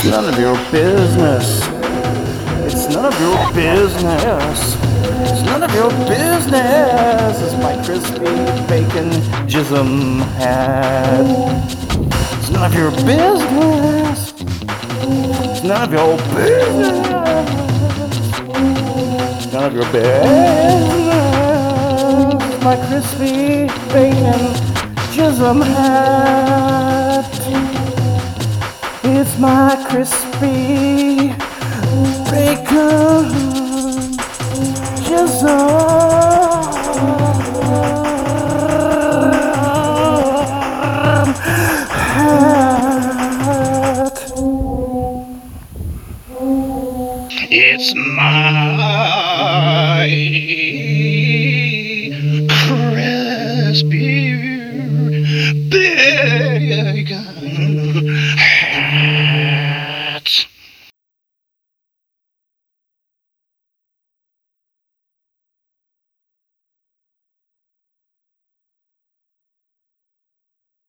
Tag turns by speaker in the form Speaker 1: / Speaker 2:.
Speaker 1: It's none of your business. It's none of your business. It's none of your business. It's my crispy bacon jism hat. It's none of your business. It's none of your business. It's none of your business. My crispy bacon jism hat. It's my crispy bacon jism hat. It's my